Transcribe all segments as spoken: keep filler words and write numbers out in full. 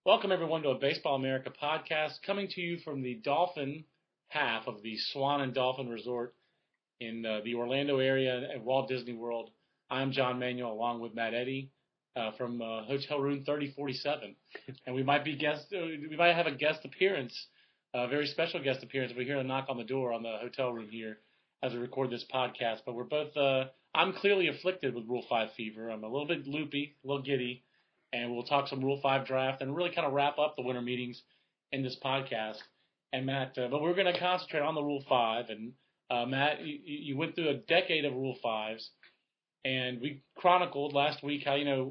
Welcome, everyone, to a Baseball America podcast coming to you from the Dolphin half of the Swan and Dolphin Resort in uh, the Orlando area at Walt Disney World. I'm John Manuel, along with Matt Eddy uh, from uh, Hotel Room thirty forty-seven, and we might be guest. Uh, we might have a guest appearance, a very special guest appearance. We hear a knock on the door on the hotel room here as we record this podcast. But we're both. Uh, I'm clearly afflicted with Rule Five fever. I'm a little bit loopy, a little giddy. And we'll talk some Rule five draft and really kind of wrap up the winter meetings in this podcast. And Matt, uh, but we're going to concentrate on the Rule five. And uh, Matt, you, you went through a decade of Rule fives, and we chronicled last week how, you know,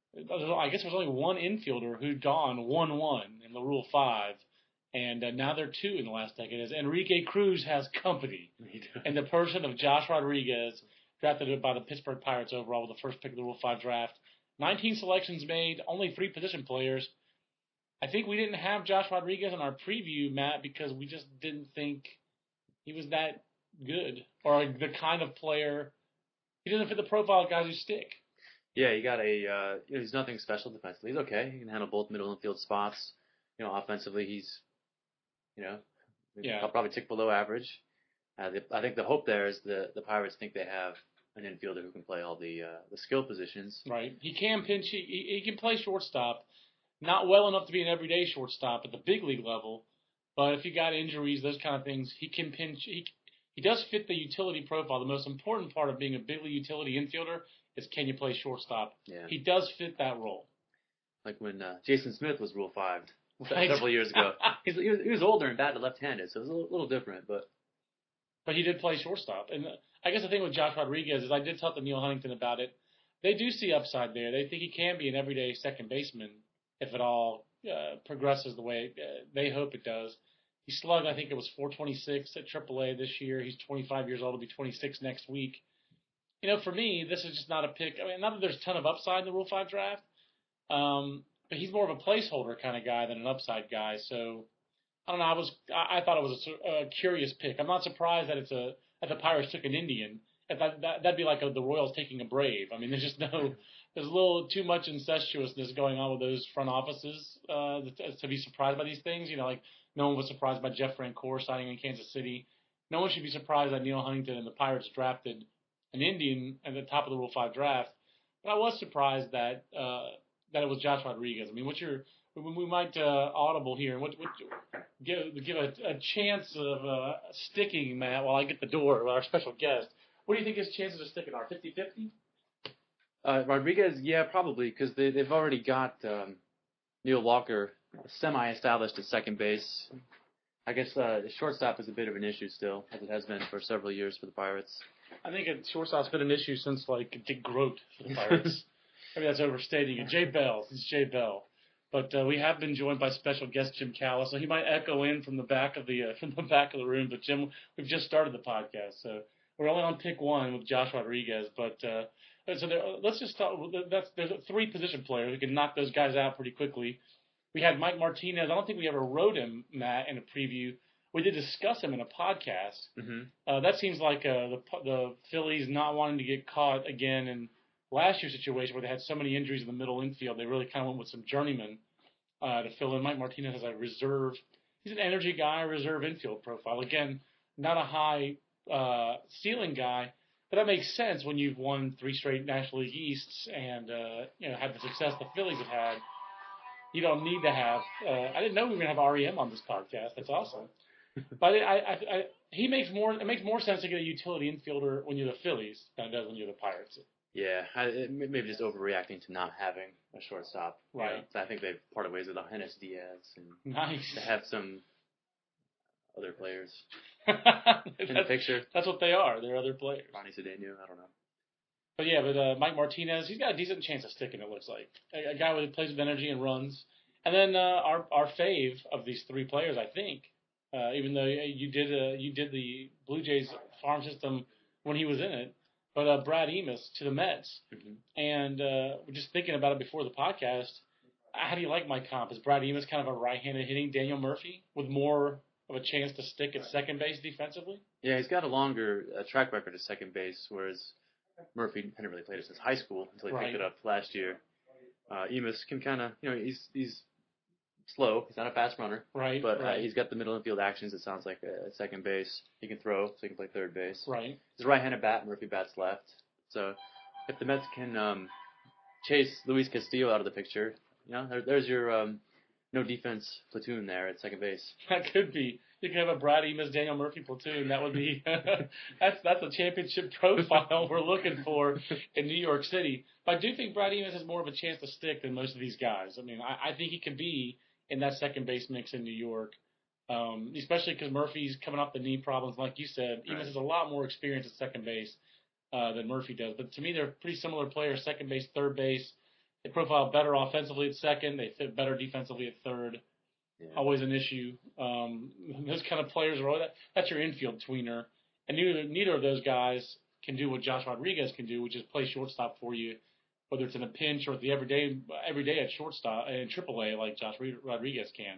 I guess there was only one infielder who'd gone one one in the Rule five, and uh, now there are two in the last decade. As Enrique Cruz has company, and the person of Josh Rodriguez, drafted by the Pittsburgh Pirates overall with the first pick of the Rule five draft. nineteen selections made, only three position players. I think we didn't have Josh Rodriguez in our preview, Matt, because we just didn't think he was that good or the kind of player. He doesn't fit the profile of guys who stick. Yeah, he got a. Uh, you know, he's nothing special defensively. He's okay. He can handle both middle and field spots. You know, offensively, he's, you know, yeah. I'll probably tick below average. Uh, the, I think the hope there is the the Pirates think they have an infielder who can play all the uh, the skill positions. Right. He can pinch. He, he can play shortstop. Not well enough to be an everyday shortstop at the big league level, but if you got injuries, those kind of things, he can pinch. He he does fit the utility profile. The most important part of being a big league utility infielder is can you play shortstop. Yeah. He does fit that role. Like when uh, Jason Smith was Rule Five right. several years ago. He's, he, was, he was older and batted left-handed, so it was a little, little different, but. But he did play shortstop. And I guess the thing with Josh Rodriguez is I did talk to Neil Huntington about it. They do see upside there. They think he can be an everyday second baseman if it all uh, progresses the way uh, they hope it does. He slugged, I think it was four twenty-six at triple A this year. He's twenty-five years old. He'll be twenty-six next week. You know, for me, this is just not a pick. I mean, not that there's a ton of upside in the Rule five draft, um, but he's more of a placeholder kind of guy than an upside guy. So, I don't know. I was I thought it was a, a curious pick. I'm not surprised that it's a that the Pirates took an Indian. If that, that that'd be like a, the Royals taking a Brave. I mean, there's just no there's a little too much incestuousness going on with those front offices uh, to, to be surprised by these things. You know, like no one was surprised by Jeff Francoeur signing in Kansas City. No one should be surprised that Neil Huntington and the Pirates drafted an Indian at the top of the Rule five draft. But I was surprised that uh, that it was Josh Rodriguez. I mean, what's your we might uh, audible here and what, what give give a, a chance of uh, sticking, Matt, while I get the door. Our special guest. What do you think his chances of sticking are? fifty-fifty? Uh, Rodriguez, yeah, probably, because they they've already got um, Neil Walker semi-established at second base. I guess uh, the shortstop is a bit of an issue still, as it has been for several years for the Pirates. I think a shortstop's been an issue since like Dick Groat for the Pirates. Maybe that's overstating it. Jay Bell, it's Jay Bell. But uh, we have been joined by special guest Jim Callis, so he might echo in from the back of the uh, from the back of the room. But Jim, we've just started the podcast, so we're only on pick one with Josh Rodriguez. But uh, so there, let's just talk. That's there's three position players. We can knock those guys out pretty quickly. We had Mike Martinez. I don't think we ever wrote him, Matt, in a preview. We did discuss him in a podcast. Mm-hmm. Uh, that seems like uh, the the Phillies not wanting to get caught again in last year's situation where they had so many injuries in the middle infield. They really kind of went with some journeymen uh, to fill in. Mike Martinez is a reserve. He's an energy guy, a reserve infield profile. Again, not a high uh, ceiling guy, but that makes sense when you've won three straight National League Easts and uh, you know had the success the Phillies have had. You don't need to have. Uh, I didn't know we were going to have R E M on this podcast. That's awesome. But I, I, I, he makes more. It makes more sense to get a utility infielder when you're the Phillies than it does when you're the Pirates. Yeah, I, it, maybe just overreacting to not having a shortstop. Right. You know, I think they've parted ways with Hennis Diaz and nice. to have some other players in the picture. That's what they are. They're other players. Ronnie Cedeno, I don't know. But yeah, but uh, Mike Martinez, he's got a decent chance of sticking. It looks like a, a guy who plays with energy and runs. And then uh, our our fave of these three players, I think. Uh, even though you did uh, you did the Blue Jays farm system when he was in it, but uh, Brad Emus to the Mets, mm-hmm. and uh, we're just thinking about it before the podcast. How do you like my comp? Is Brad Emus kind of a right-handed hitting Daniel Murphy with more of a chance to stick at second base defensively? Yeah, he's got a longer uh, track record at second base, whereas Murphy hadn't really played it since high school until he right. picked it up last year. Uh, Emus can kind of, you know, he's he's slow. He's not a fast runner. Right. But right. Uh, he's got the middle infield actions, it sounds like, at second base. He can throw, so he can play third base. Right. He's a right-handed bat, Murphy bats left. So if the Mets can um, chase Luis Castillo out of the picture, you know, there, there's your um, no defense platoon there at second base. That could be. You could have a Brad Emas, Daniel Murphy platoon. That would be that's that's a championship profile we're looking for in New York City. But I do think Brad Emas has more of a chance to stick than most of these guys. I mean, I, I think he could be in that second base mix in New York, um, especially because Murphy's coming off the knee problems, like you said. Emas Right. has a lot more experience at second base uh, than Murphy does. But to me, they're pretty similar players: second base, third base. They profile better offensively at second. They fit better defensively at third. Yeah. Always an issue. Um, those kind of players are always, that, that's your infield tweener. And neither neither of those guys can do what Josh Rodriguez can do, which is play shortstop for you, whether it's in a pinch or the everyday every day at shortstop in triple A like Josh Rodriguez can.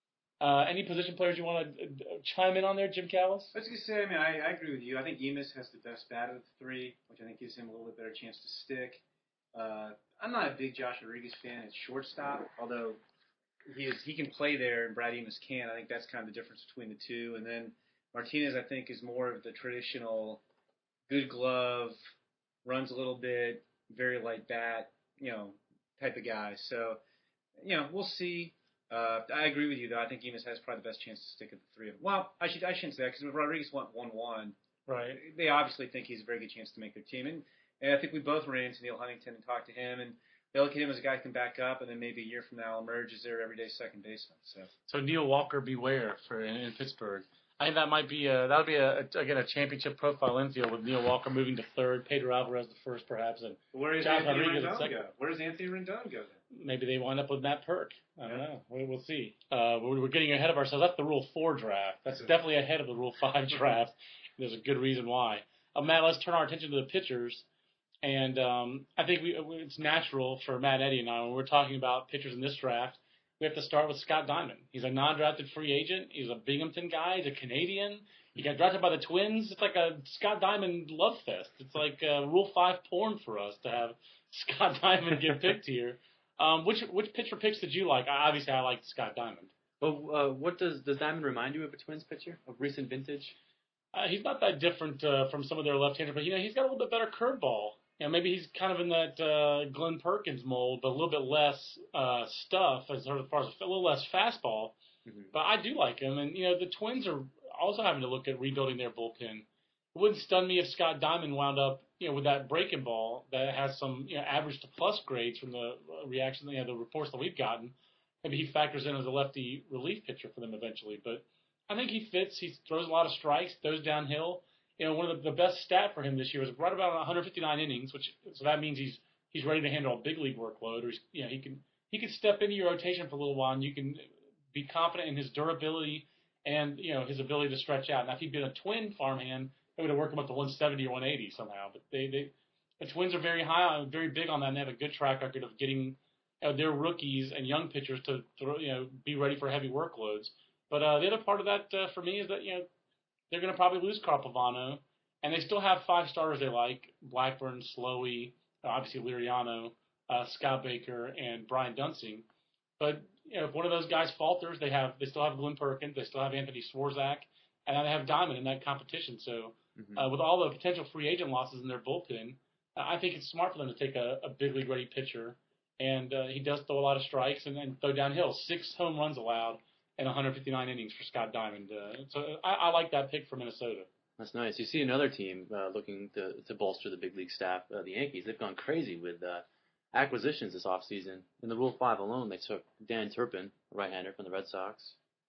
Uh, any position players you want to chime in on there, Jim Callis? I was going to say, I mean, I, I agree with you. I think Emas has the best bat of the three, which I think gives him a little bit better chance to stick. Uh, I'm not a big Josh Rodriguez fan at shortstop, although he is he can play there and Brad Emas can't. I think that's kind of the difference between the two. And then Martinez, I think, is more of the traditional good glove, runs a little bit, very light bat, you know, type of guy. So, you know, we'll see. Uh, I agree with you, though. I think Emas has probably the best chance to stick at the three of them. Well, I should I shouldn't say that because Rodriguez went one one. Right. They obviously think he's a very good chance to make their team. And, and I think we both ran into Neil Huntington and talked to him, and they look at him as a guy who can back up, and then maybe a year from now emerge as their everyday second baseman. So, so Neil Walker, beware for in, in Pittsburgh. I think that might be a, that would be a, again a championship profile infield with Neil Walker moving to third, Pedro Alvarez the first perhaps, and where does Josh Anthony Rodriguez at Rendon second. go? Where does Anthony Rendon go then? Maybe they wind up with Matt Perk. I don't Yeah. know. We- We'll see. Uh, we're, we're getting ahead of ourselves. That's the Rule Four draft. That's definitely ahead of the Rule Five draft. There's a good reason why. Uh, Matt, let's turn our attention to the pitchers. And um, I think we, it's natural for Matt, Eddie, and I, when we're talking about pitchers in this draft, we have to start with Scott Diamond. He's a non-drafted free agent. He's a Binghamton guy. He's a Canadian. He got drafted by the Twins. It's like a Scott Diamond love fest. It's like uh, Rule Five porn for us to have Scott Diamond get picked here. Um, which which pitcher picks did you like? I, obviously, I liked Scott Diamond. Well, uh, what does does Diamond remind you of a Twins pitcher of recent vintage? Uh, he's not that different uh, from some of their left-handers, but you know he's got a little bit better curveball. You know, maybe he's kind of in that uh, Glenn Perkins mold, but a little bit less uh, stuff as far as a little less fastball. Mm-hmm. But I do like him, and you know the Twins are also having to look at rebuilding their bullpen. It wouldn't stun me if Scott Diamond wound up, you know, with that breaking ball that has some, you know, average to plus grades from the reaction, you know, the reports that we've gotten. Maybe he factors in as a lefty relief pitcher for them eventually. But I think he fits. He throws a lot of strikes, throws downhill. You know, one of the, the best stat for him this year was right about one hundred fifty-nine innings, which so that means he's he's ready to handle a big league workload, or he's, you know, he can he can step into your rotation for a little while, and you can be confident in his durability and, you know, his ability to stretch out. Now, if he'd been a Twin farmhand, it would have worked him up to one seventy or one eighty somehow. But they, they the Twins are very high on, very big on that, and they have a good track record of getting uh, their rookies and young pitchers to, to, you know, be ready for heavy workloads. But uh, the other part of that uh, for me is that, you know, they're going to probably lose Carl Pavano, and they still have five starters they like: Blackburn, Slowey, obviously Liriano, uh, Scott Baker, and Brian Dunsing. But you know, if one of those guys falters, they have they still have Glenn Perkins, they still have Anthony Swarzak, and then they have Diamond in that competition. So Mm-hmm. uh, with all the potential free agent losses in their bullpen, uh, I think it's smart for them to take a, a big league ready pitcher. And uh, he does throw a lot of strikes and then throw downhill. Six home runs allowed in one hundred fifty-nine innings for Scott Diamond. Uh, so I, I like that pick for Minnesota. That's nice. You see another team uh, looking to to bolster the big league staff, uh, the Yankees. They've gone crazy with uh, acquisitions this offseason. In the Rule five alone, they took Dan Turpin, a right-hander from the Red Sox.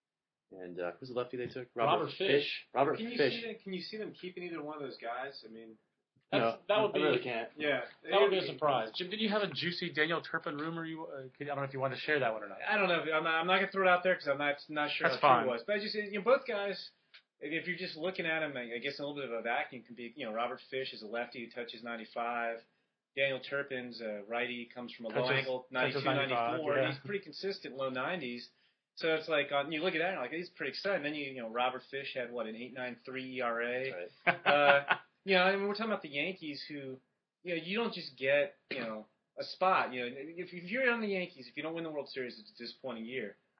And uh, who's the lefty they took? Robert Fish. Robert Can you Fish. see them, can you see them keeping either one of those guys? I mean, That's, No, that would be I really can't. yeah, that would be a surprise. Jim, did you have a juicy Daniel Turpin rumor? You uh, I don't know if you wanted to share that one or not. I don't know. I'm not, I'm not gonna throw it out there because I'm not not sure That's how fine. true it was. But I just you know both guys. If you're just looking at them, I guess a little bit of a vacuum can be. You know, Robert Fish is a lefty who touches ninety-five. Daniel Turpin's a righty, comes from a low Touches- angle, touches ninety-two, ninety-five, ninety-four. yeah. He's pretty consistent, low nineties. So it's like on, you look at that, and like he's pretty exciting. Then you you know Robert Fish had what an eight point nine three E R A. Right. Uh, you know, I mean, we're talking about the Yankees who, you know, you don't just get, you know, a spot. You know, if, if you're on the Yankees, if you don't win the World Series, it's a disappointing year.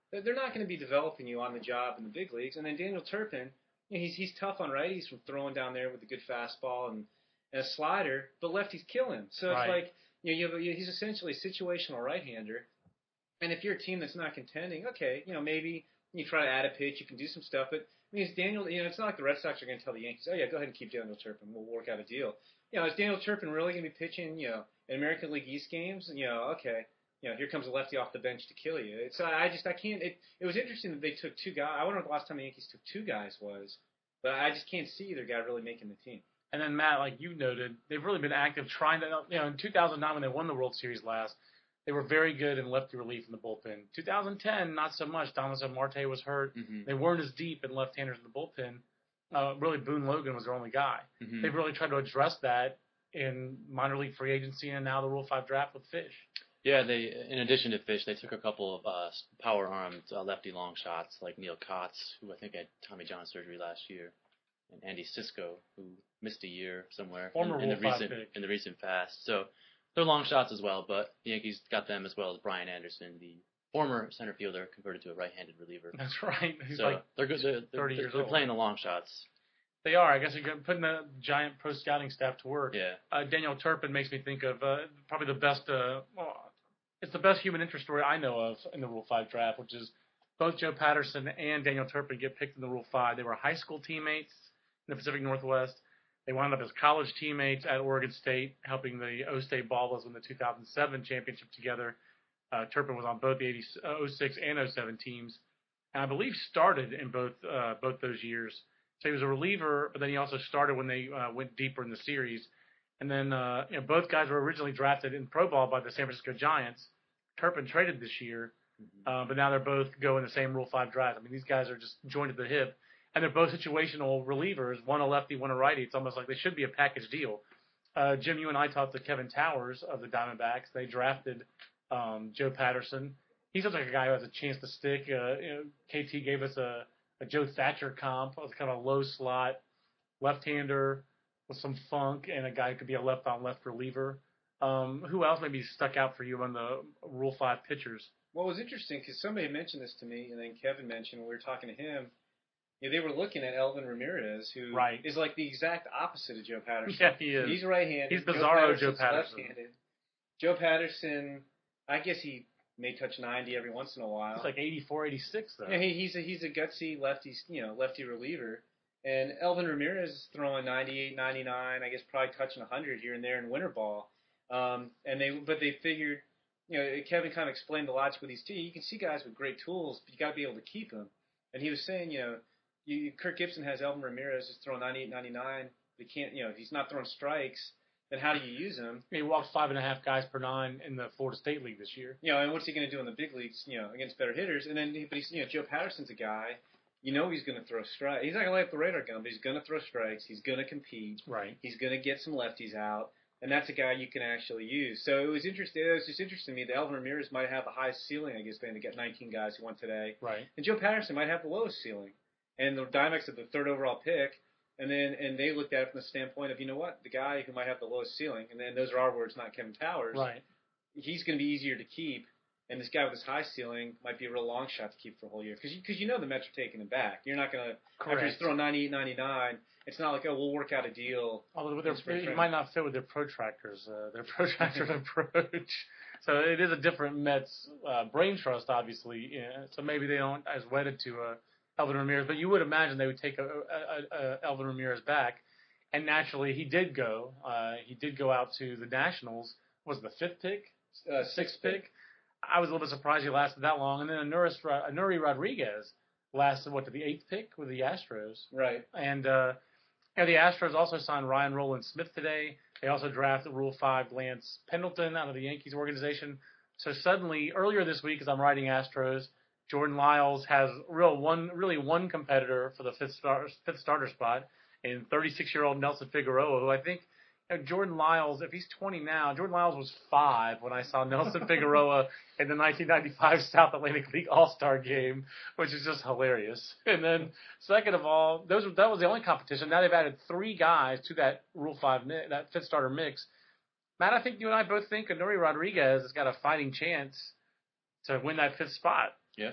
they're they're not going to be developing you on the job in the big leagues. And then Daniel Turpin, you know, he's he's tough on righties from throwing down there with a good fastball and, and a slider, but lefties kill him. So Right. it's like, you know, you have, you, he's essentially a situational right-hander. And if you're a team that's not contending, okay, you know, maybe you try to add a pitch, you can do some stuff. But I mean, it's Daniel. You know, it's not like the Red Sox are going to tell the Yankees, oh yeah, go ahead and keep Daniel Turpin, we'll work out a deal. You know, is Daniel Turpin really going to be pitching, you know, in American League East games? You know, okay, you know, here comes a lefty off the bench to kill you. It's I just I can't. It it was interesting that they took two guys. I wonder what the last time the Yankees took two guys was, but I just can't see either guy really making the team. And then Matt, like you noted, they've really been active trying to. You know, in two thousand nine when they won the World Series last, they were very good in lefty relief in the bullpen. two thousand ten, not so much. Donaldson Marte was hurt. Mm-hmm. They weren't as deep in left-handers in the bullpen. Uh, really, Boone Logan was their only guy. Mm-hmm. They've really tried to address that in minor league free agency and now the Rule five draft with Fish. Yeah, they. In addition to Fish, they took a couple of uh, power-armed uh, lefty long shots like Neil Kotz, who I think had Tommy John surgery last year, and Andy Cisco, who missed a year somewhere Former in, in the Rule five recent pick. in the recent past. So they're long shots as well, but the Yankees got them as well as Brian Anderson, the former center fielder converted to a right-handed reliever. That's right. He's so like they're good. They're, they're, thirty they're, years they're old. playing the long shots. They are. I guess you're putting the giant pro scouting staff to work. Yeah. Uh, Daniel Turpin makes me think of uh, probably the best. Uh, well, it's the best human interest story I know of in the Rule five draft, which is both Joe Patterson and Daniel Turpin get picked in the Rule five. They were high school teammates in the Pacific Northwest. They wound up as college teammates at Oregon State, helping the O-State Ballers win the two thousand seven championship together. Uh, Turpin was on both the eighty, uh, oh six and oh seven teams, and I believe started in both uh, both those years. So he was a reliever, but then he also started when they uh, went deeper in the series. And then uh, you know, both guys were originally drafted in pro ball by the San Francisco Giants. Turpin traded this year, Mm-hmm. uh, but now they're both going the same Rule five draft. I mean, these guys are just joined at the hip, and they're both situational relievers, one a lefty, one a righty. It's almost like they should be a package deal. Uh, Jim, you and I talked to Kevin Towers of the Diamondbacks. They drafted um, Joe Patterson. He sounds like a guy who has a chance to stick. Uh, you know, K T gave us a, a Joe Thatcher comp. It was kind of a low slot left-hander with some funk, and a guy who could be a left-on-left reliever. Um, who else maybe stuck out for you on the Rule five pitchers? Well, it was interesting because somebody mentioned this to me, and then Kevin mentioned when we were talking to him. Yeah, they were looking at Elvin Ramirez, who Right. is like the exact opposite of Joe Patterson. Yeah, he is. He's right-handed. He's bizarro Joe Patterson's Patterson. left-handed. Joe Patterson, I guess he may touch ninety every once in a while. He's like eighty-four, eighty-six, though. Yeah, he, he's a he's a gutsy lefty, you know, lefty reliever. And Elvin Ramirez is throwing ninety-eight, ninety-nine, I guess probably touching one hundred here and there in winter ball. Um, and they, but they figured, you know, Kevin kind of explained the logic with these two. You can see guys with great tools, but you got to be able to keep them. And he was saying, you know, you, Kirk Gibson has Elvin Ramirez just throwing ninety-eight, ninety-nine. They can't, you know, if he's not throwing strikes, then how do you use him? He walked five and a half guys per nine in the Florida State League this year. You know, and what's he going to do in the big leagues, you know, against better hitters? And then, but he's, you know, Joe Patterson's a guy, you know he's going to throw strikes. He's not going to light up the radar gun, but he's going to throw strikes. He's going to compete. Right. He's going to get some lefties out. And that's a guy you can actually use. So it was interesting. It was just interesting to me that Elvin Ramirez might have the highest ceiling, I guess, being to get nineteen guys who won today. Right. And Joe Patterson might have the lowest ceiling. And the Diamondbacks had the third overall pick. And then and they looked at it from the standpoint of, you know what, the guy who might have the lowest ceiling, and then those are our words, not Kevin Towers. Right. He's going to be easier to keep. And this guy with this high ceiling might be a real long shot to keep for a whole year. Because you, cause you know the Mets are taking him back. You're not going to, after he's throwing ninety-eight, ninety-nine, it's not like, oh, we'll work out a deal. Although with their, it might not fit with their protractors, uh, their protractor approach. So it is a different Mets uh, brain trust, obviously. Yeah. So maybe they don't as wedded to uh, Elvin Ramirez. But you would imagine they would take a, a, a, a Elvin Ramirez back. And naturally, he did go. Uh, he did go out to the Nationals. Was it the fifth pick? Uh, Sixth pick? I was a little bit surprised he lasted that long. And then Anuris, Anuri Rodriguez lasted, what, to the eighth pick with the Astros. Right. And uh, you know, the Astros also signed Ryan Roland Smith today. They also drafted Rule five Lance Pendleton out of the Yankees organization. So suddenly, earlier this week, as I'm writing Astros, Jordan Lyles has real one, really one competitor for the fifth, star, fifth starter spot in thirty-six-year-old Nelson Figueroa, who I think you know, Jordan Lyles, if he's twenty now, Jordan Lyles was five when I saw Nelson Figueroa in the nineteen ninety-five South Atlantic League All-Star Game, which is just hilarious. And then, second of all, those that was the only competition. Now they've added three guys to that Rule five, that fifth starter mix. Matt, I think you and I both think Anuri Rodriguez has got a fighting chance to win that fifth spot. Yeah.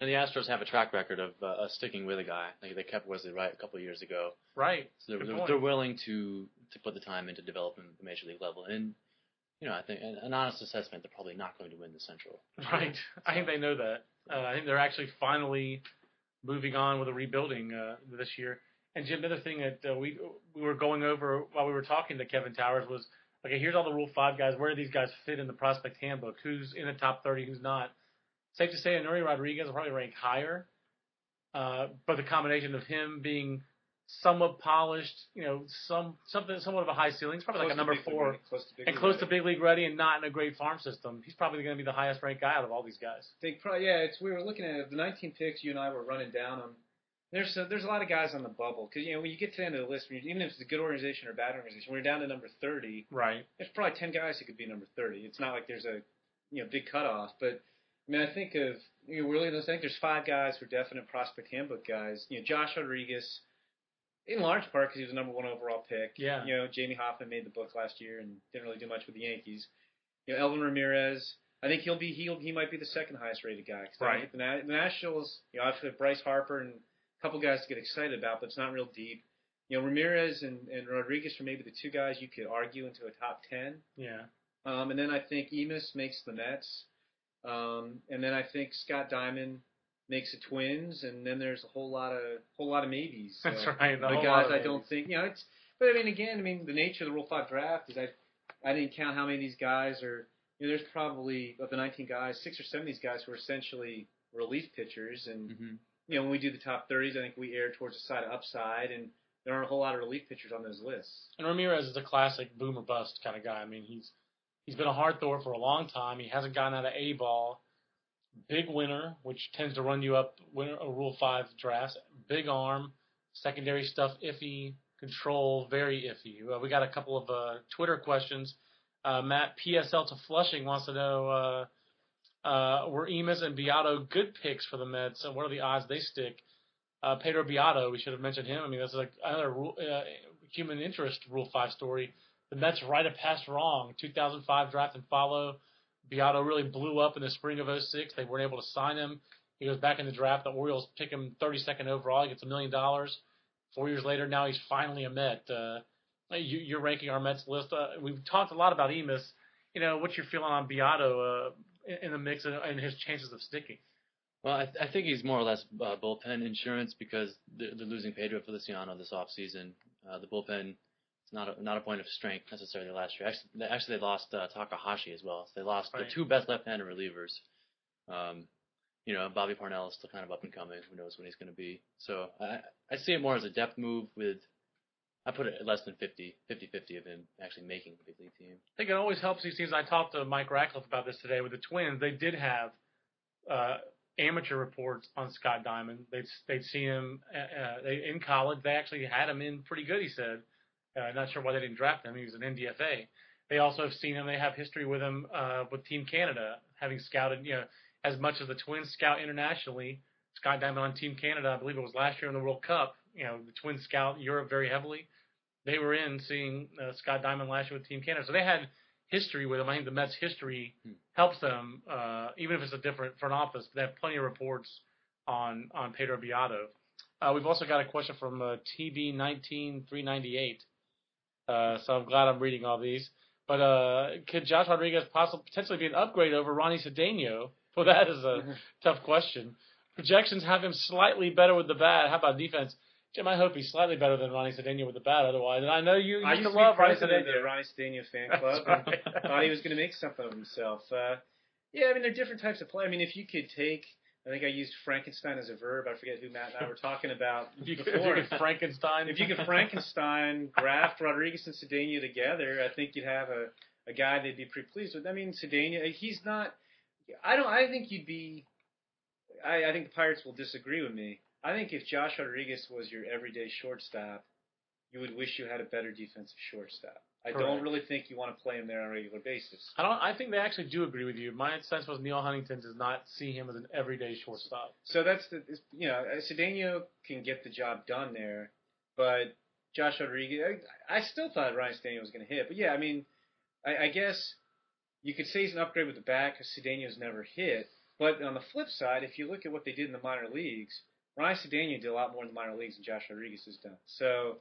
And the Astros have a track record of uh, uh, sticking with a guy. Like they kept Wesley Wright a couple of years ago. Right. So they're, they're, they're willing to, to put the time into developing the major league level. And, you know, I think an, an honest assessment, they're probably not going to win the Central. Right. So. I think they know that. Uh, I think they're actually finally moving on with a rebuilding uh, this year. And Jim, another thing that uh, we we were going over while we were talking to Kevin Towers was, okay, here's all the Rule five guys. Where do these guys fit in the prospect handbook? Who's in the top thirty, who's not? Safe to say, Enuri Rodriguez will probably rank higher, uh, but the combination of him being somewhat polished, you know, some something somewhat of a high ceiling, he's probably close like a number four, league, close to big and close ready. to big league ready, and not in a great farm system. He's probably going to be the highest ranked guy out of all these guys. I think, probably, yeah, it's we were looking at it, the nineteen picks. You and I were running down them. There's a, there's a lot of guys on the bubble because you know when you get to the end of the list, even if it's a good organization or a bad organization, when you're down to number thirty, right? There's probably ten guys who could be number thirty. It's not like there's a you know big cutoff, but I mean I think of you know really I think there's five guys who are definite prospect handbook guys. You know Josh Rodriguez, in large part because he was the number one overall pick. Yeah. You know Jamie Hoffman made the book last year and didn't really do much with the Yankees. You know Elvin Ramirez. I think he'll be he'll he might be the second highest rated guy. Right. The, the Nationals, you know, obviously Bryce Harper and couple guys to get excited about, but it's not real deep. You know, Ramirez and, and Rodriguez are maybe the two guys you could argue into a top ten. Yeah. Um, and then I think Emis makes the Mets. Um, and then I think Scott Diamond makes the Twins. And then there's a whole lot of whole lot of maybes. So, That's right. The guys I don't think, you know, it's. But I mean, again, I mean, the nature of the Rule Five draft is I I didn't count how many of these guys are. You know, there's probably of the nineteen guys, six or seven of these guys who are essentially relief pitchers and. Mm-hmm. You know, when we do the top thirties, I think we err towards the side of upside, and there aren't a whole lot of relief pitchers on those lists. And Ramirez is a classic boom or bust kind of guy. I mean, he's he's been a hard thrower for a long time. He hasn't gotten out of A ball. Big winner, which tends to run you up winner a Rule Five drafts. Big arm, secondary stuff iffy, control very iffy. Uh, we got a couple of uh, Twitter questions. Uh, Matt P S L to Flushing wants to know. Uh, Uh, were Emis and Beato good picks for the Mets, and what are the odds they stick? Uh, Pedro Beato, we should have mentioned him. I mean, that's like another rule, uh, human interest Rule five story. The Mets right a pass wrong. two thousand five draft and follow. Beato really blew up in the spring of oh six. They weren't able to sign him. He goes back in the draft. The Orioles pick him thirty-second overall. He gets a million dollars. Four years later, now he's finally a Met. Uh, you, you're ranking our Mets list. Uh, we've talked a lot about Emis. You know, what's your feeling on Beato uh, in the mix and, and his chances of sticking? Well, I, th- I think he's more or less uh, bullpen insurance because they're, they're losing Pedro Feliciano this offseason. Uh, the bullpen is not a, not a point of strength necessarily last year. Actually, they, actually, they lost uh, Takahashi as well. So they lost right. the two best left-handed relievers. Um, you know, Bobby Parnell is still kind of up and coming. Who knows when he's going to be? So I, I see it more as a depth move with, I put it at less than fifty, fifty-fifty of him actually making the big league team. I think it always helps these teams. I talked to Mike Ratcliffe about this today with the Twins. They did have uh, amateur reports on Scott Diamond. They'd, they'd seen him uh, they, in college. They actually had him in pretty good, he said. Uh, not sure why they didn't draft him. He was an N D F A. They also have seen him. They have history with him uh, with Team Canada, having scouted, you know, as much as the Twins scout internationally. Scott Diamond on Team Canada, I believe it was last year in the World Cup. You know, the Twins scout Europe very heavily. They were in seeing uh, Scott Diamond last year with Team Canada. So they had history with him. I think the Mets' history hmm. helps them, uh, even if it's a different front office. They have plenty of reports on, on Pedro Beato. Uh, we've also got a question from uh, T B nineteen three ninety-eight. Uh, so I'm glad I'm reading all these. But uh, could Josh Rodriguez possibly potentially be an upgrade over Ronnie Cedeno? Well, that is a tough question. Projections have him slightly better with the bat. How about defense? Jim, I hope he's slightly better than Ronnie Cedeno with the bat. Otherwise, and I know you used, I used to to love be Ronnie president Cedeno. of the Ronnie Cedeno fan club. Right. And thought he was going to make something of himself. Uh, yeah, I mean, there are different types of play. I mean, if you could take, I think I used Frankenstein as a verb. I forget who Matt and I were talking about if you before. Could, if you could Frankenstein, if you could Frankenstein graft Rodriguez and Cedeno together, I think you'd have a, a guy they'd be pretty pleased with. I mean, Cedeno, he's not. I don't. I think you'd be. I, I think the Pirates will disagree with me. I think if Josh Rodriguez was your everyday shortstop, you would wish you had a better defensive shortstop. I Correct. don't really think you want to play him there on a regular basis. I don't. I think they actually do agree with you. My sense was Neil Huntington does not see him as an everyday shortstop. So that's the you know Cedeno can get the job done there, but Josh Rodriguez, I, I still thought Ryan Cedeno was going to hit. But yeah, I mean, I, I guess you could say he's an upgrade with the bat because Cedeno's never hit. But on the flip side, if you look at what they did in the minor leagues, Ryan Cedeno did a lot more in the minor leagues than Josh Rodriguez has done. So,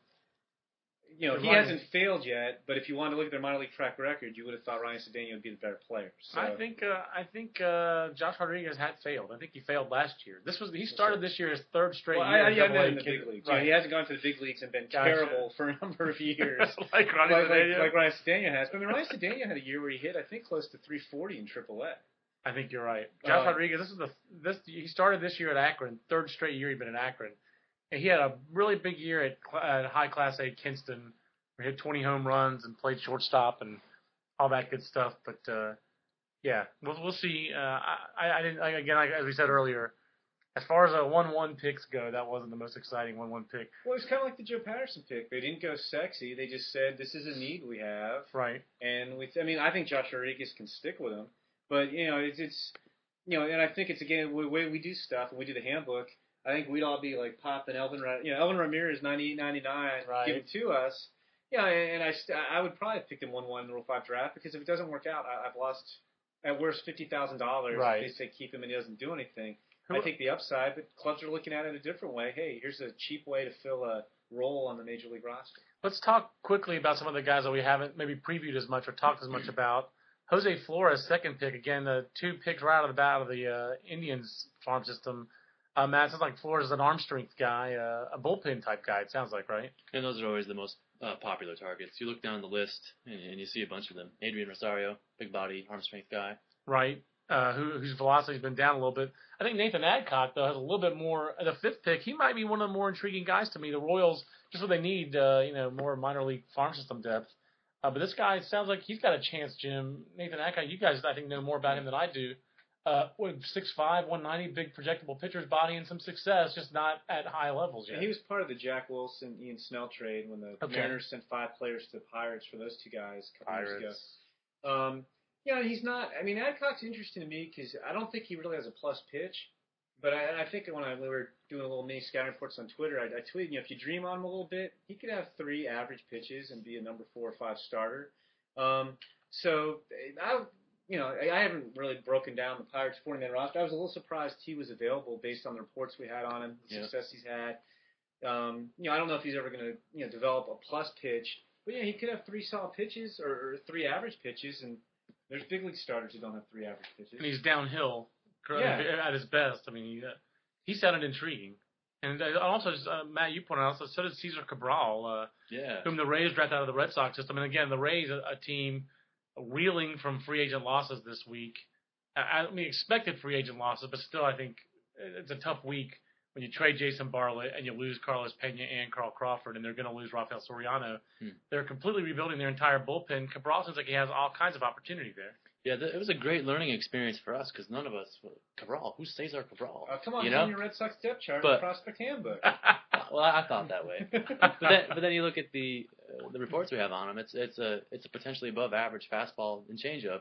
you know, he hasn't failed yet, but if you wanted to look at their minor league track record, you would have thought Ryan Cedeno would be the better player. So. I think uh, I think uh, Josh Rodriguez had failed. I think he failed last year. This was he started this year his third straight well, year. I, in I, I in the big leagues. Right. Yeah, he hasn't gone to the big leagues and been Gotcha. terrible for a number of years, like, like, like, like Ryan Cedeno has. I mean, Ryan Cedeno had a year where he hit, I think, close to three forty in triple A. I think you're right. Josh uh, Rodriguez. This is the this he started this year at Akron. Third straight year he'd been at Akron, and he had a really big year at, at high class A Kinston. He hit twenty home runs and played shortstop and all that good stuff. But uh, yeah, we'll we'll see. Uh, I I didn't like, again like, as we said earlier. As far as a one-one picks go, that wasn't the most exciting one-one pick. Well, it's kind of like the Joe Patterson pick. They didn't go sexy. They just said this is a need we have. Right. And we, I mean, I think Josh Rodriguez can stick with him, but you know, it's, it's you know, and I think it's again the way we do stuff and we do the handbook. I think we'd all be like popping Elvin, you know, Elvin Ramirez ninety-eight ninety-nine, right. give it to us. Yeah, and I, I would probably pick him one one in the Rule five draft because if it doesn't work out, I, I've lost at worst fifty thousand dollars. Right. If they say keep him and he doesn't do anything. Who, I take the upside, but clubs are looking at it a different way. Hey, here's a cheap way to fill a role on the major league roster. Let's talk quickly about some of the guys that we haven't maybe previewed as much or talked as much about. Jose Flores, second pick. Again, the two picks right out of the bat of the uh, Indians farm system. Uh, Matt, it sounds like Flores is an arm strength guy, uh, a bullpen type guy, it sounds like, right? And those are always the most uh, popular targets. You look down the list, and, and you see a bunch of them. Adrian Rosario, big body, arm strength guy. Right, uh, who, whose velocity's been down a little bit. I think Nathan Adcock, though, has a little bit more. The fifth pick, he might be one of the more intriguing guys to me. The Royals, just what they need, uh, you know, more minor league farm system depth. Uh, but this guy sounds like he's got a chance, Jim. Nathan Adcock, you guys, I think, know more about him than I do. Uh, six five, one ninety, big projectable pitcher's body and some success, just not at high levels yet. And he was part of the Jack Wilson, Ian Snell trade when the okay. Mariners sent five players to the Pirates for those two guys a couple Pirates. years ago. Um, yeah, he's not. I mean, Adcock's interesting to me because I don't think he really has a plus pitch. But I, I think when I, we were doing a little mini scouting reports on Twitter, I, I tweeted, you know, if you dream on him a little bit, he could have three average pitches and be a number four or five starter. Um, so I. You know, I haven't really broken down the Pirates forty-man roster. I was a little surprised he was available based on the reports we had on him, the yeah. success he's had. Um, you know, I don't know if he's ever going to, you know, develop a plus pitch, but yeah, he could have three solid pitches or, or three average pitches, and there's big league starters who don't have three average pitches. And he's downhill yeah. at his best. I mean, he, uh, he sounded intriguing. And uh, also, uh, Matt, you pointed out, so did Cesar Cabral, uh, yeah. whom the Rays drafted out of the Red Sox system. And again, the Rays, a, a team reeling from free agent losses this week. I, I mean, expected free agent losses, but still, I think it's a tough week when you trade Jason Bartlett and you lose Carlos Pena and Carl Crawford, and they're going to lose Rafael Soriano. Hmm. They're completely rebuilding their entire bullpen. Cabral seems like he has all kinds of opportunity there. Yeah, th- it was a great learning experience for us because none of us – Cabral, who's Cesar Cabral? Oh, come on, you it's know? on your Red Sox depth chart but, in the prospect handbook. Well, I thought that way. but, then, but then you look at the uh, the reports we have on him. It's it's a it's a potentially above average fastball and changeup,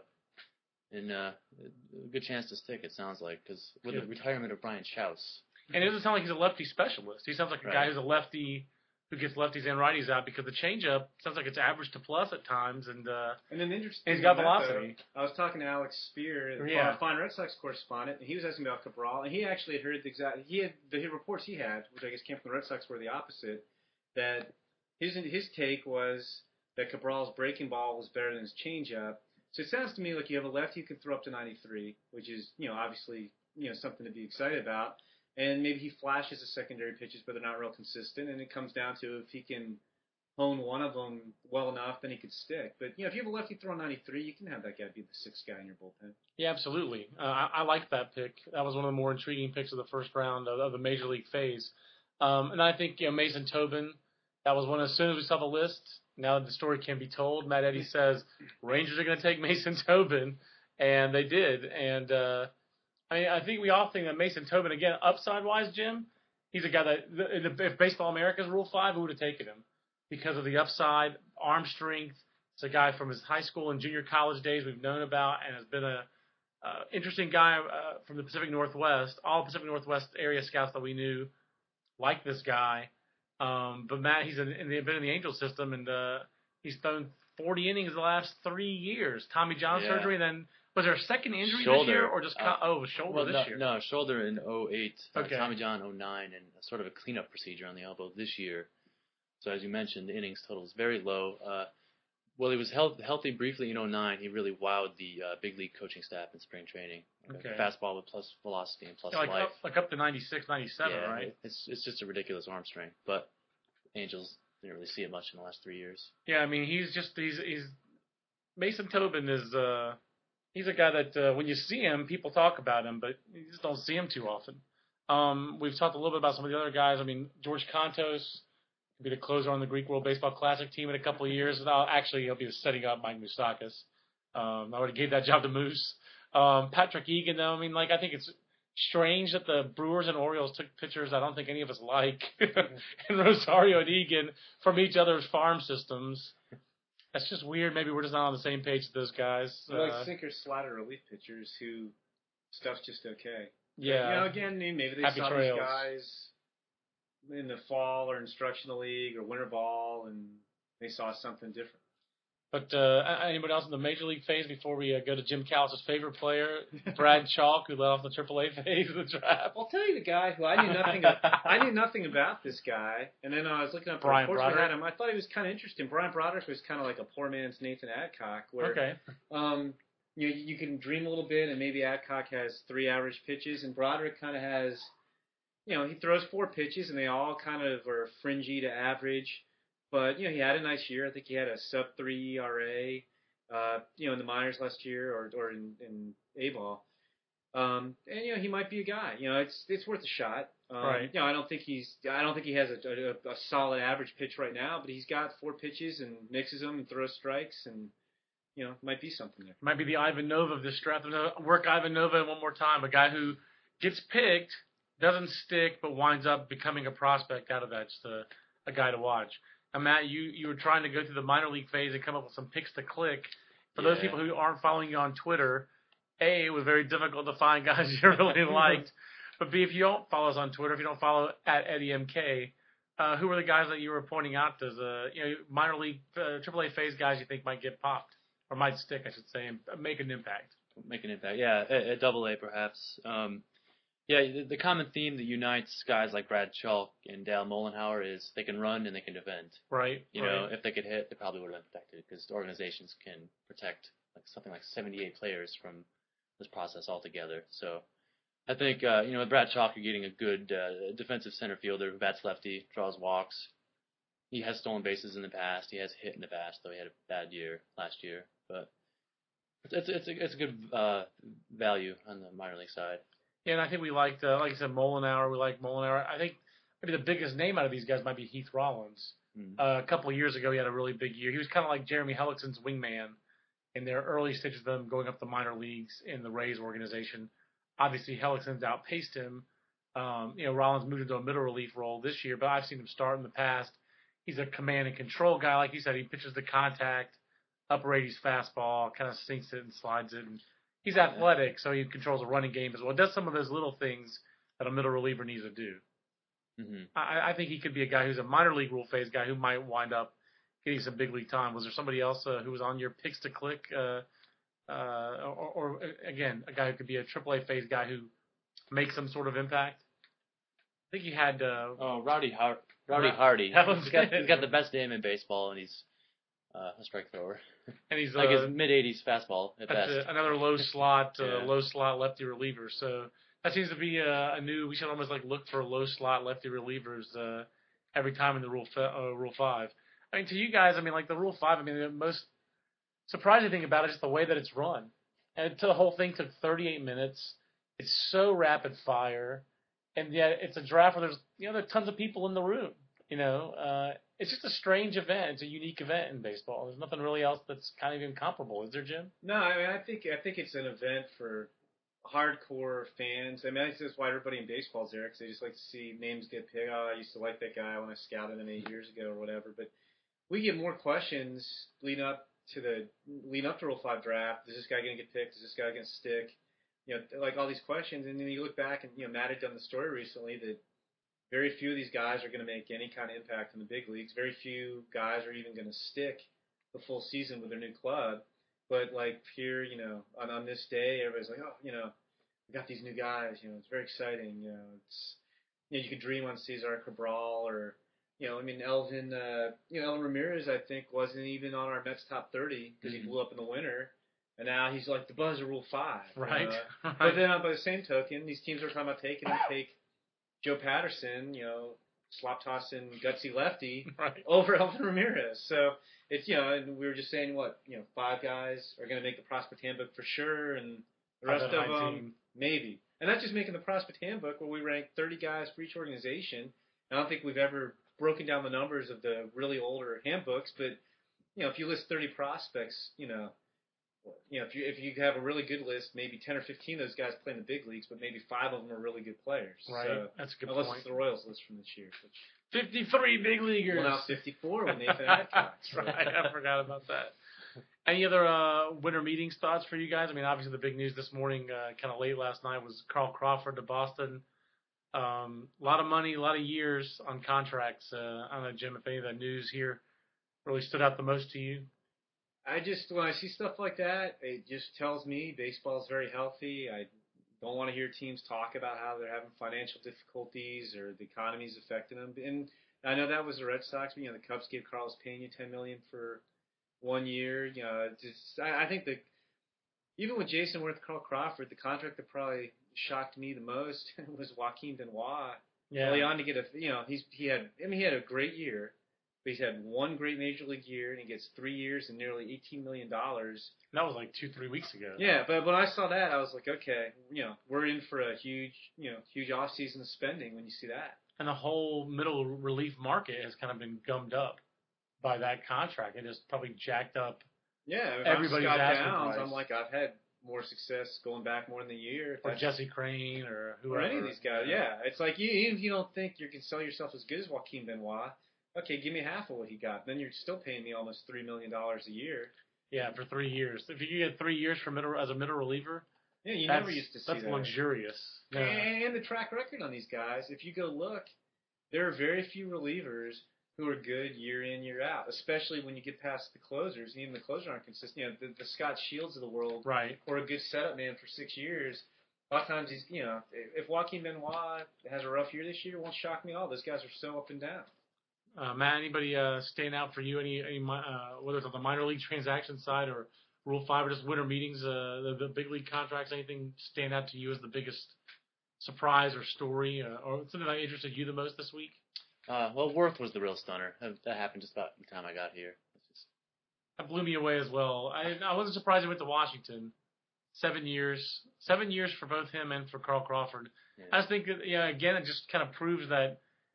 and uh, a good chance to stick. It sounds like because with yeah. the retirement of Brian Schaus. And it doesn't sound like he's a lefty specialist. He sounds like a right. guy who's a lefty who gets lefties and righties out because the changeup sounds like it's average to plus at times, and uh, and then interesting. And he's got that, velocity. Though, I was talking to Alex Spear, yeah. a fine Red Sox correspondent, and he was asking about Cabral, and he actually had heard the exact. He had the reports he had, which I guess came from the Red Sox, were the opposite. That his his take was that Cabral's breaking ball was better than his changeup. So it sounds to me like you have a lefty who can throw up to ninety-three, which is you know obviously you know something to be excited about. And maybe he flashes the secondary pitches, but they're not real consistent. And it comes down to if he can hone one of them well enough, then he could stick. But, you know, if you have a lefty throwing ninety-three, you can have that guy be the sixth guy in your bullpen. Yeah, absolutely. Uh, I, I like that pick. That was one of the more intriguing picks of the first round of, of the Major League phase. Um, and I think, you know, Mason Tobin, that was one as soon as we saw the list, now that the story can be told, Matt Eddy says Rangers are going to take Mason Tobin, and they did. And, uh, I mean, I think we all think that Mason Tobin, again, upside-wise, Jim, he's a guy that, if Baseball America's Rule five, who would have taken him? Because of the upside, arm strength. It's a guy from his high school and junior college days we've known about and has been a uh, interesting guy uh, from the Pacific Northwest. All Pacific Northwest area scouts that we knew like this guy. Um, but, Matt, he's in, in the, been in the Angel system, and uh, he's thrown forty innings the last three years. Tommy John yeah. surgery, and then Was there a second injury Shoulder. this year, or just Uh, oh, shoulder well, this no, year? no, shoulder in oh eight, Okay. uh, Tommy John oh nine, and a sort of a cleanup procedure on the elbow this year. So as you mentioned, the innings total is very low. Uh, well, he was health, healthy briefly in oh nine. He really wowed the uh, big league coaching staff in spring training. Like Okay. a fastball with plus velocity and plus Yeah, like life. up, like up to ninety-six, ninety-seven, yeah, right? It's it's just a ridiculous arm strength. But Angels didn't really see it much in the last three years. Yeah, I mean, he's just he's he's Mason Tobin is uh he's a guy that uh, when you see him, people talk about him, but you just don't see him too often. Um, we've talked a little bit about some of the other guys. I mean, George Contos could be the closer on the Greek World Baseball Classic team in a couple of years. Now, actually, he'll be setting up Mike Moustakas. Um, I already gave that job to Moose. Um, Patrick Egan, though, I mean, like I think it's strange that the Brewers and Orioles took pitchers I don't think any of us like, and Rosario and Egan from each other's farm systems. That's just weird. Maybe we're just not on the same page with those guys. They're Uh, like sinker slider relief pitchers who stuff's just okay. yeah. You know, again, maybe they Happy saw trails. these guys in the fall or instructional league or winter ball, and they saw something different. But uh, anybody else in the major league phase before we uh, go to Jim Callis' favorite player, Brad Chalk, who led off the triple A phase of the draft? I'll tell you the guy who I knew nothing. Of, I knew nothing about this guy, and then I was looking up Brian reports we Broderick? had him. I thought he was kind of interesting. Brian Broderick was kind of like a poor man's Nathan Adcock, where Okay. um, you know, you can dream a little bit, and maybe Adcock has three average pitches, and Broderick kind of has, you know, he throws four pitches, and they all kind of are fringy to average. But you know, he had a nice year. I think he had a sub three E R A. Uh, you know, in the minors last year, or or in, in A-ball, um, and you know he might be a guy. You know, it's it's worth a shot. Um, Right. You know, I don't think he's I don't think he has a, a, a solid average pitch right now, but he's got four pitches and mixes them and throws strikes, and you know, might be something there. Might be the Ivan Nova of this draft. Work Ivan Nova one more time. A guy who gets picked, doesn't stick, but winds up becoming a prospect out of that. Just a, a guy to watch. And Matt, you, you were trying to go through the minor league phase and come up with some picks to click. For those Yeah. people who aren't following you on Twitter, A, it was very difficult to find guys you really liked. But B, if you don't follow us on Twitter, if you don't follow at Eddie M K, uh, who were the guys that you were pointing out as uh, you know, minor league, uh, triple A phase guys you think might get popped? Or might stick, I should say, and make an impact? Make an impact. Yeah, at, at double A perhaps. Um, yeah, the, the common theme that unites guys like Brad Chalk and Dale Mollenhauer is they can run and they can defend. Right. You right. know, if they could hit, they probably would have been protected because organizations can protect like something like seventy-eight players from this process altogether. So I think, uh, you know, with Brad Chalk, you're getting a good uh, defensive center fielder who bats lefty, draws walks. He has stolen bases in the past. He has hit in the past, though he had a bad year last year. But it's it's a, it's a good uh, value on the minor league side. Yeah, and I think we liked, uh, like I said, Mollenauer. We like Mollenauer. I think maybe the biggest name out of these guys might be Heath Rollins. Mm. Uh, a couple of years ago, he had a really big year. He was kind of like Jeremy Hellickson's wingman in their early stages of them going up the minor leagues in the Rays organization. Obviously, Hellickson's outpaced him. Um, you know, Rollins moved into a middle relief role this year, but I've seen him start in the past. He's a command and control guy. Like you said, he pitches the contact, upper eighties fastball, kind of sinks it and slides it. And he's athletic, so he controls a running game as well. Does some of those little things that a middle reliever needs to do. Mm-hmm. I, I think he could be a guy who's a minor league rule phase guy who might wind up getting some big league time. Was there somebody else uh, who was on your picks to click? Uh, uh, or, or, again, a guy who could be a triple A phase guy who makes some sort of impact? I think he had... Uh, Oh, Rowdy, Har- Rowdy Ra- Hardy. that was He's got, it. he's got the best name in baseball, and he's uh, a strike thrower. and he's like uh, his mid-eighties fastball at That's best. a, another low slot, uh, Yeah. low slot lefty reliever. So that seems to be a, a new. We should almost like look for low slot lefty relievers uh, every time in the rule f- uh, rule five. I mean, to you guys, I mean, like the rule five. I mean, the most surprising thing about it is the way that it's run. And the whole thing took thirty-eight minutes. It's so rapid fire, and yet it's a draft where there's you know there are tons of people in the room. You know, uh, it's just a strange event. It's a unique event in baseball. There's nothing really else that's kind of even comparable, is there, Jim? No, I mean, I think I think it's an event for hardcore fans. I mean, I think that's why everybody in baseball is there, because they just like to see names get picked. Oh, I used to like that guy when I scouted him eight years ago or whatever. But we get more questions leading up to the leading up to Rule Five draft. Is this guy going to get picked? Is this guy going to stick? You know, like all these questions, and then you look back and you know Matt had done the story recently that very few of these guys are going to make any kind of impact in the big leagues. Very few guys are even going to stick the full season with their new club. But like here, you know, on on this day, everybody's like, oh, you know, we got these new guys. You know, it's very exciting. You know, it's you know, you could dream on Cesar Cabral or you know, I mean, Elvin, uh, you know, Elvin Ramirez, I think, wasn't even on our Mets top thirty because mm-hmm. he blew up in the winter. And now he's like the buzzer rule five. Right. Uh, right. But then by the same token, these teams are talking about taking him, take Joe Patterson, you know, slop tossing gutsy lefty right. over Elvin Ramirez. So it's, you know, and we were just saying what, you know, five guys are going to make the prospect handbook for sure. And the rest of them, team. maybe. And that's just making the prospect handbook where we rank thirty guys for each organization. I don't think we've ever broken down the numbers of the really older handbooks, but, you know, if you list thirty prospects, you know, you know, if you if you have a really good list, maybe ten or fifteen of those guys play in the big leagues, but maybe five of them are really good players. Right, so, that's a good unless point. Unless it's the Royals list from this year. Which, fifty-three big leaguers. Well, now fifty-four with Nathan Adcock. That's right, I forgot about that. Any other uh, winter meetings thoughts for you guys? I mean, obviously the big news this morning, uh, kind of late last night, was Carl Crawford to Boston. Um, a lot of money, a lot of years on contracts. Uh, I don't know, Jim, if any of that news here really stood out the most to you. I just, when I see stuff like that, it just tells me baseball is very healthy. I don't want to hear teams talk about how they're having financial difficulties or the economy's affecting them. And I know that was the Red Sox, but, you know, the Cubs gave Carlos Pena ten million dollars for one year. You know, it's just, I, I think that even with Jason Worth, Carl Crawford, the contract that probably shocked me the most was Joaquin Benoit. Yeah. Early on to get a, you know, he's he had, I mean, he had a great year. But he's had one great major league year, and he gets three years and nearly eighteen million dollars. That was like two, three weeks ago. Yeah, but when I saw that, I was like, okay, you know, we're in for a huge, you know, huge off-season of spending when you see that. And the whole middle relief market has kind of been gummed up by that contract. It just probably jacked up yeah, if everybody's I'm Scott asking Downs, price. I'm like, I've had more success going back more than a year. Or Jesse Crane or whoever. Or any of these guys, yeah. It's like, you, even if you don't think you can sell yourself as good as Joaquin Benoit, okay, give me half of what he got. Then you're still paying me almost three million dollars a year. Yeah, for three years. If you get three years for middle as a middle reliever, yeah, you never used to see that's that. That's luxurious. Yeah. And the track record on these guys, if you go look, there are very few relievers who are good year in, year out, especially when you get past the closers. Even the closers aren't consistent. You know, the, the Scott Shields of the world, right, or a good setup man for six years. A lot of times he's, you know, if Joaquin Benoit has a rough year this year, it won't shock me at all. Those guys are so up and down. Uh, Matt, anybody uh, stand out for you? Any, any uh, whether it's on the minor league transaction side or Rule Five or just winter meetings, uh, the, the big league contracts, anything stand out to you as the biggest surprise or story, uh, or something that interested you the most this week? Uh, well, Worth was the real stunner. That happened just about the time I got here. Just... That blew me away as well. I, I wasn't surprised he went to Washington. Seven years, seven years for both him and for Carl Crawford. Yeah. I just think that, yeah, again, it just kind of proves that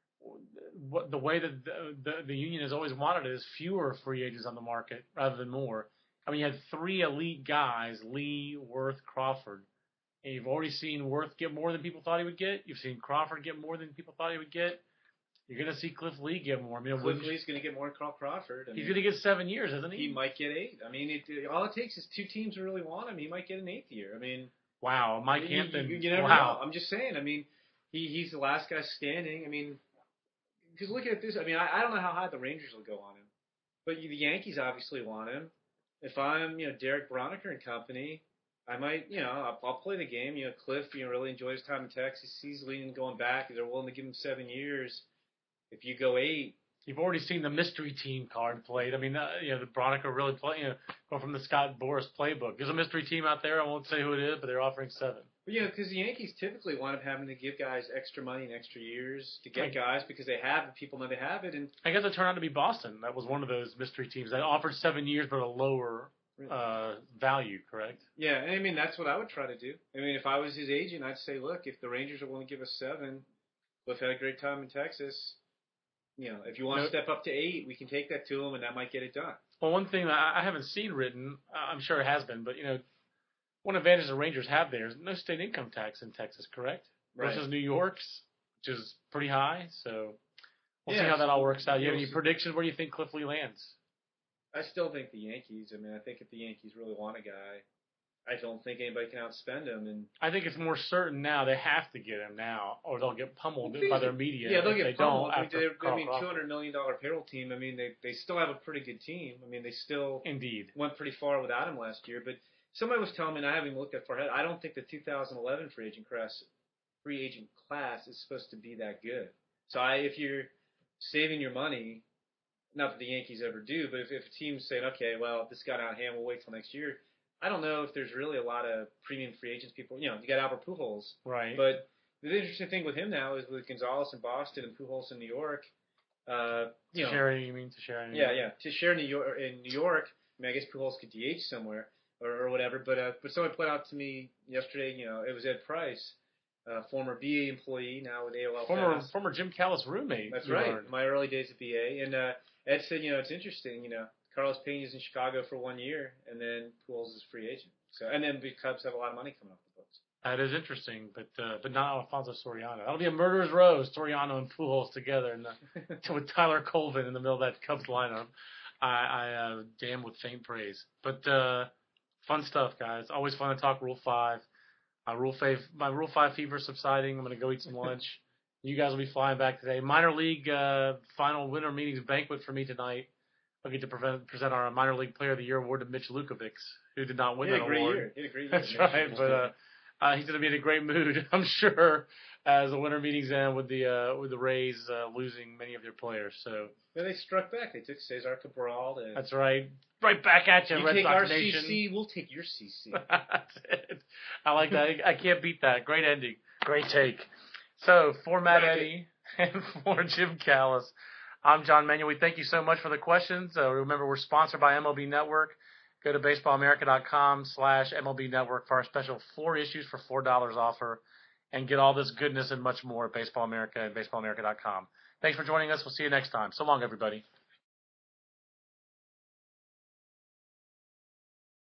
what the way that the, the, the union has always wanted it is fewer free agents on the market rather than more. I mean, you had three elite guys, Lee, Worth, Crawford. And you've already seen Worth get more than people thought he would get. You've seen Crawford get more than people thought he would get. You're going to see Cliff Lee get more. I mean, Cliff Lee's going to get more than Carl Crawford. I he's mean, going to get seven years, isn't he? He might get eight. I mean, it, all it takes is two teams who really want him. He might get an eighth year. I mean, wow, Mike you, Hampton. You, you never wow. know. I'm just saying. I mean, he he's the last guy standing. I mean, because look at this. I mean, I, I don't know how high the Rangers will go on him, but the Yankees obviously want him. If I'm, you know, Derek Broniker and company, I might, you know, I'll, I'll play the game. You know, Cliff, you know, really enjoys time in Texas. He's leaning going back. They're willing to give him seven years. If you go eight, you've already seen the mystery team card played. I mean, uh, you know, the Broniker really play, you know, going from the Scott Boras playbook. There's a mystery team out there. I won't say who it is, but they're offering seven. But, you know, because the Yankees typically wind up having to give guys extra money and extra years to get guys because they have it. People know they have it. And I guess it turned out to be Boston. That was one of those mystery teams that offered seven years but a lower uh, value, correct? Yeah, and I mean, that's what I would try to do. I mean, if I was his agent, I'd say, look, if the Rangers are willing to give us seven, Cliff had a great time in Texas. You know, if you want to step up to eight, we can take that to him, and that might get it done. Well, one thing that I haven't seen written, I'm sure it has been, but, you know, one advantage the Rangers have there is no state income tax in Texas, correct? Right. Versus New York's, which is pretty high. So we'll yeah, see how that all works out. You have we'll any see. predictions? Where do you think Cliff Lee lands? I still think the Yankees. I mean, I think if the Yankees really want a guy, I don't think anybody can outspend him. And I think it's more certain now they have to get him now, or they'll get pummeled Well, by their media. Yeah, they'll if get they pummeled. don't I mean, after they're- I Carl mean, Crawford. two hundred million dollars payroll team. I mean, they they still have a pretty good team. I mean, they still Indeed. went pretty far without him last year. But somebody was telling me, and I haven't even looked that far ahead, I don't think the two thousand eleven free agent class, free agent class is supposed to be that good. So I, if you're saving your money, not that the Yankees ever do, but if, if a team's saying, okay, well, this got out of hand, we'll wait till next year, I don't know if there's really a lot of premium free agents people. You know, you got Albert Pujols. Right. But the interesting thing with him now is with Gonzalez in Boston and Pujols in New York, uh, you know. Teixeira, you mean Teixeira? Yeah, yeah. To share New York, in New York, I mean, I guess Pujols could D H somewhere or, or whatever, but uh, but someone pointed out to me yesterday, you know, it was Ed Price, uh, former B A employee, now with A O L Former, Fast. former Jim Callis roommate. That's you right. learned. My early days at B A. And uh, Ed said, you know, it's interesting, you know, Carlos Pena's in Chicago for one year, and then Pujols is free agent. So, and then the Cubs have a lot of money coming off the books. That is interesting, but uh, but not Alfonso Soriano. That'll be a murderer's row, Soriano and Pujols together, in the, with Tyler Colvin in the middle of that Cubs lineup. I, I uh, damn with faint praise. But uh, fun stuff, guys. Always fun to talk Rule Five. Uh, Rule Five, my Rule Five fever subsiding. I'm gonna go eat some lunch. You guys will be flying back today. Minor league uh, final winter meetings banquet for me tonight. I'll get to prevent, present our minor league player of the year award to Mitch Lukovics, who did not win He had that a great award. year. He had a great year. That's right, but uh, uh, he's going to be in a great mood, I'm sure, as the winter meetings end with the uh, with the Rays uh, losing many of their players. So Then they struck back. They took Cesar Cabral. And that's right, right back at you, you Red take Sox our Nation. C C, we'll take your C C. That's it. I like that. I can't beat that. Great ending. Great take. So for Matt Right. Eddy and for Jim Callis, I'm John Manuel. We thank you so much for the questions. Uh, remember, we're sponsored by M L B Network. Go to baseballamerica.com slash MLB Network for our special four issues for four dollars offer and get all this goodness and much more at Baseball America and baseball america dot com. Thanks for joining us. We'll see you next time. So long, everybody.